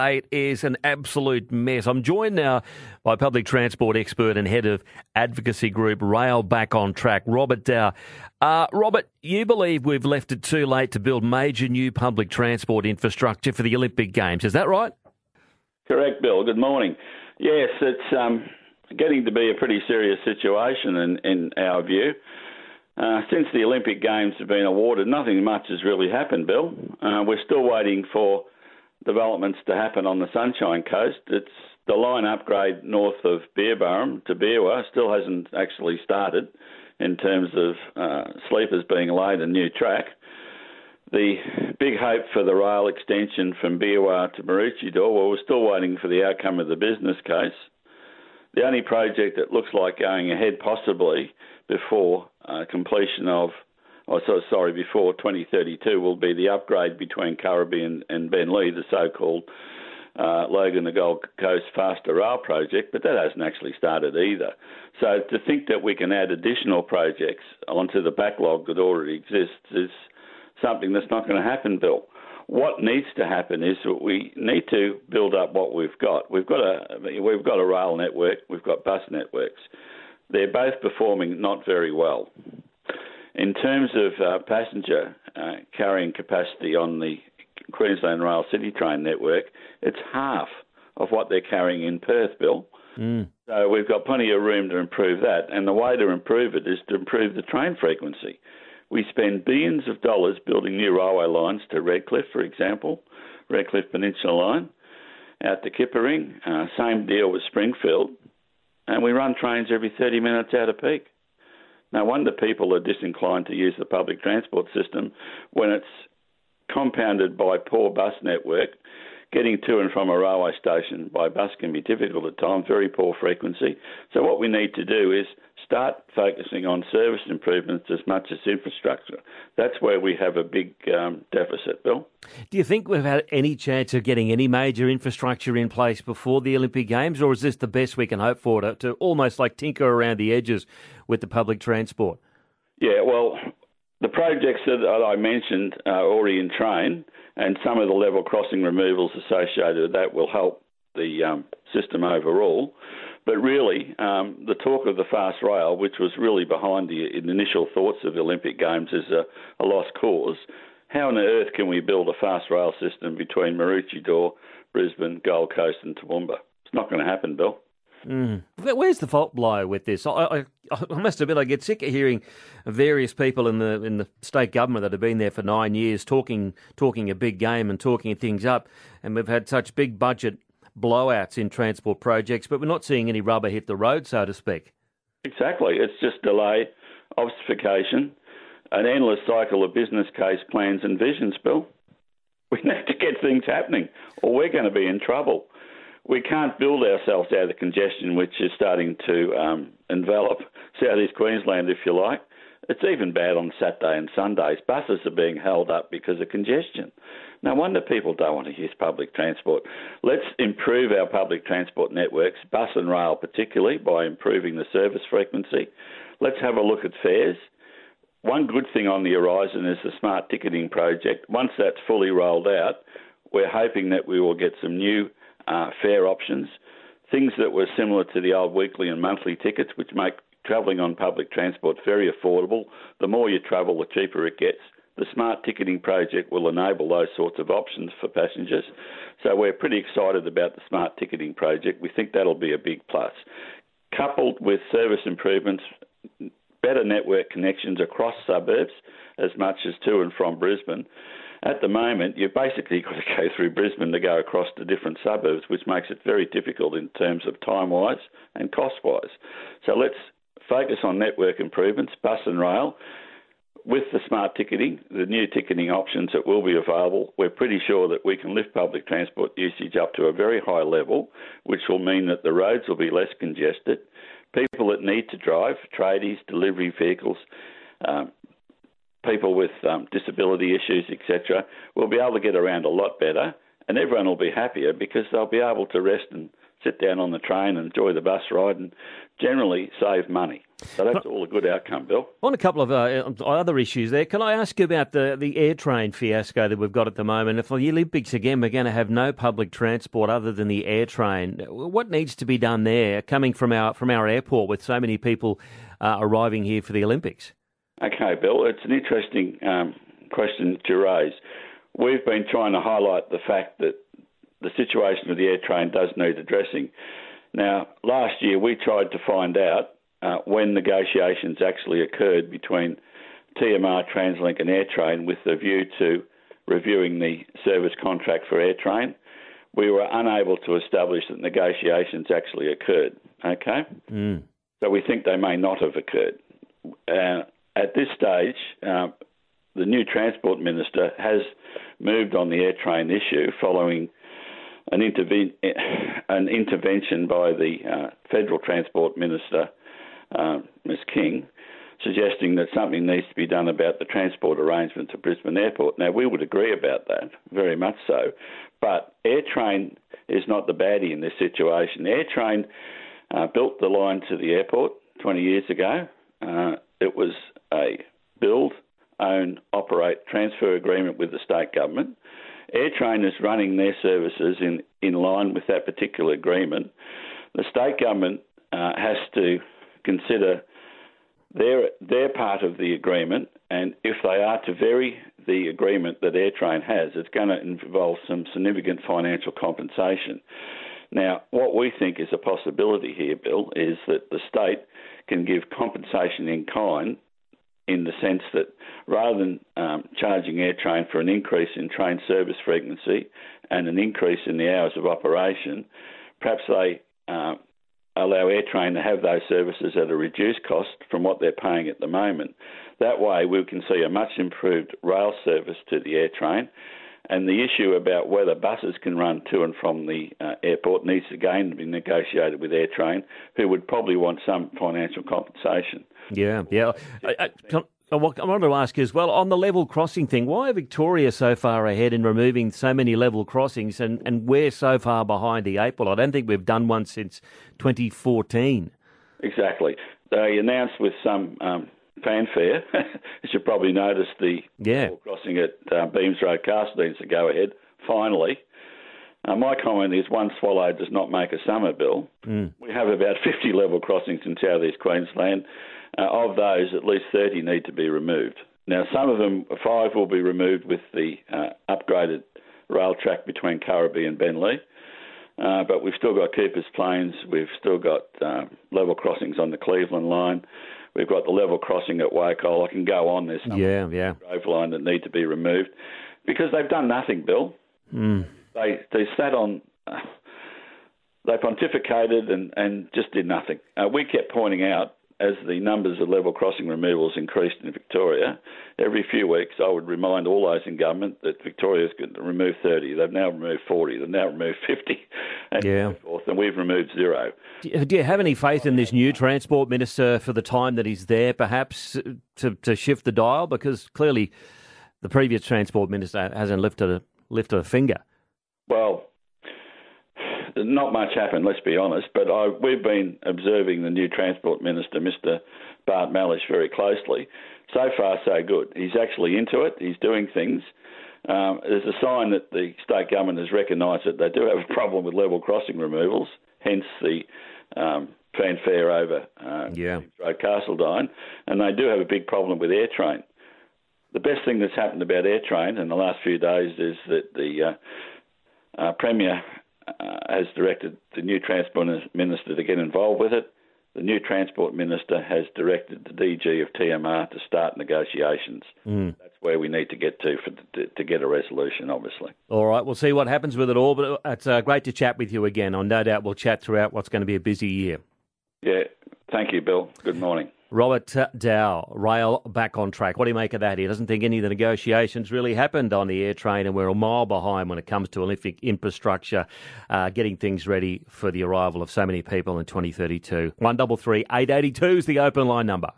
It is an absolute mess. I'm joined now by public transport expert and head of advocacy group Rail Back on Track, Robert Dow. Robert, you believe we've left it too late to build major new public transport infrastructure for the Olympic Games. Is that right? Correct, Bill. Good morning. Yes, it's getting to be a pretty serious situation in our view. Since the Olympic Games have been awarded, nothing much has really happened, Bill. We're still waiting for developments to happen on the Sunshine Coast. It's the line upgrade north of Beerburrum to Beerwah still hasn't actually started in terms of sleepers being laid and new track. The big hope for the rail extension from Beerwah to Maroochydore, well, we're still waiting for the outcome of the business case. The only project that looks like going ahead possibly before completion of before 2032 will be the upgrade between Currabee and Bentley, the so-called Logan to Gold Coast Faster Rail project, but that hasn't actually started either. So to think that we can add additional projects onto the backlog that already exists is something that's not going to happen, Bill. What needs to happen is that we need to build up what we've got. We've got a rail network, we've got bus networks. They're both performing not very well. In terms of passenger carrying capacity on the Queensland Rail City Train network, it's half of what they're carrying in Perth, Bill. So we've got plenty of room to improve that, and the way to improve it is to improve the train frequency. We spend billions of dollars building new railway lines to Redcliffe, for example, Redcliffe Peninsula Line, out to Kippering, same deal with Springfield, and we run trains every 30 minutes out of peak. No wonder people are disinclined to use the public transport system when it's compounded by poor bus network. Getting to and from a railway station by bus can be difficult at times, very poor frequency. So what we need to do is start focusing on service improvements as much as infrastructure. That's where we have a big deficit, Bill. Do you think we've had any chance of getting any major infrastructure in place before the Olympic Games, or is this the best we can hope for to almost like tinker around the edges with the public transport? Yeah, well, the projects that I mentioned are already in train, and some of the level crossing removals associated with that will help the system overall. But really, the talk of the fast rail, which was really behind the initial thoughts of the Olympic Games, is a lost cause. How on earth can we build a fast rail system between Maroochydore, Brisbane, Gold Coast and Toowoomba? It's not going to happen, Bill. Where's the fault lie with this? I must admit, I get sick of hearing various people in the state government that have been there for 9 years talking a big game and talking things up, and we've had such big budget blowouts in transport projects, but we're not seeing any rubber hit the road, so to speak. Exactly. It's just delay, obfuscation, an endless cycle of business case plans and visions, Bill. We need to get things happening, or we're going to be in trouble. We can't build ourselves out of congestion, which is starting to envelop southeast Queensland, if you like. It's even bad on Saturday and Sundays. Buses are being held up because of congestion. No wonder people don't want to use public transport. Let's improve our public transport networks, bus and rail particularly, by improving the service frequency. Let's have a look at fares. One good thing on the horizon is the smart ticketing project. Once that's fully rolled out, we're hoping that we will get some new fare options, things that were similar to the old weekly and monthly tickets, which make travelling on public transport very affordable. The more you travel, the cheaper it gets. The smart ticketing project will enable those sorts of options for passengers. So we're pretty excited about the smart ticketing project. We think that'll be a big plus. Coupled with service improvements, better network connections across suburbs as much as to and from Brisbane. At the moment, you've basically got to go through Brisbane to go across to different suburbs, which makes it very difficult in terms of time-wise and cost-wise. So let's focus on network improvements, bus and rail. With the smart ticketing, the new ticketing options that will be available, we're pretty sure that we can lift public transport usage up to a very high level, which will mean that the roads will be less congested. People that need to drive, tradies, delivery vehicles, people with disability issues, etc., will be able to get around a lot better, and everyone will be happier because they'll be able to rest and sit down on the train and enjoy the bus ride and generally save money. So that's all a good outcome, Bill. On a couple of other issues there, can I ask you about the air train fiasco that we've got at the moment? If the Olympics, again, we're going to have no public transport other than the air train. What needs to be done there, coming from our airport with so many people arriving here for the Olympics? Okay, Bill, it's an interesting question to raise. We've been trying to highlight the fact that the situation with the air train does need addressing. Now, last year we tried to find out when negotiations actually occurred between TMR, Translink and Airtrain with the view to reviewing the service contract for Airtrain. We were unable to establish that negotiations actually occurred, okay? So we think they may not have occurred. At this stage, the new Transport Minister has moved on the Airtrain issue following an intervention by the Federal Transport Minister, Ms King, suggesting that something needs to be done about the transport arrangements at Brisbane Airport. Now, we would agree about that, very much so, but Airtrain is not the baddie in this situation. Airtrain built the line to the airport 20 years ago. It was a build, own, operate, transfer agreement with the state government. Airtrain is running their services in line with that particular agreement. The state government has to consider their part of the agreement, and if they are to vary the agreement that Airtrain has, it's going to involve some significant financial compensation. Now, what we think is a possibility here, Bill, is that the state can give compensation in kind, in the sense that rather than charging Airtrain for an increase in train service frequency and an increase in the hours of operation, perhaps they allow Airtrain to have those services at a reduced cost from what they're paying at the moment. That way we can see a much improved rail service to the Airtrain, and the issue about whether buses can run to and from the airport needs again to be negotiated with Airtrain, who would probably want some financial compensation. Yeah. I wanted to ask you as well, on the level crossing thing, why are Victoria so far ahead in removing so many level crossings and we're so far behind the eight ball? I don't think we've done one since 2014. Exactly. They announced with some fanfare, as you probably noticed, the level crossing at Beams Road Castle needs to go ahead, finally. My comment is one swallow does not make a summer, Bill. We have about 50 level crossings in South East Queensland. Of those, at least 30 need to be removed. Now, some of them, 5 will be removed with the upgraded rail track between Currabee and Bentley. But we've still got Keepers Plains. We've still got level crossings on the Cleveland line. We've got the level crossing at Wacol. I can go on. There's some Grove line that need to be removed because they've done nothing, Bill. They sat on... they pontificated and just did nothing. We kept pointing out, as the numbers of level crossing removals increased in Victoria, every few weeks I would remind all those in government that Victoria's going to remove 30. They've now removed 40. They've now removed 50 and so forth, and we've removed 0. Do you have any faith in this new Transport Minister for the time that he's there, perhaps, to shift the dial? Because clearly the previous Transport Minister hasn't lifted a finger. Well, not much happened, let's be honest, but we've been observing the new Transport Minister, Mr Bart Mellish, very closely. So far, so good. He's actually into it. He's doing things. There's a sign that the state government has recognised that they do have a problem with level crossing removals, hence the fanfare over Road Castledine, and they do have a big problem with Airtrain. The best thing that's happened about Airtrain in the last few days is that the Premier has directed the new Transport Minister to get involved with it. The new Transport Minister has directed the DG of TMR to start negotiations. That's where we need to get to get a resolution, obviously. All right, we'll see what happens with it all, but it's great to chat with you again. No doubt we'll chat throughout what's going to be a busy year. Yeah, thank you, Bill. Good morning. Robert Dow, rail back on track. What do you make of that? He doesn't think any of the negotiations really happened on the air train, and we're a mile behind when it comes to Olympic infrastructure, getting things ready for the arrival of so many people in 2032. 133 882 is the open line number.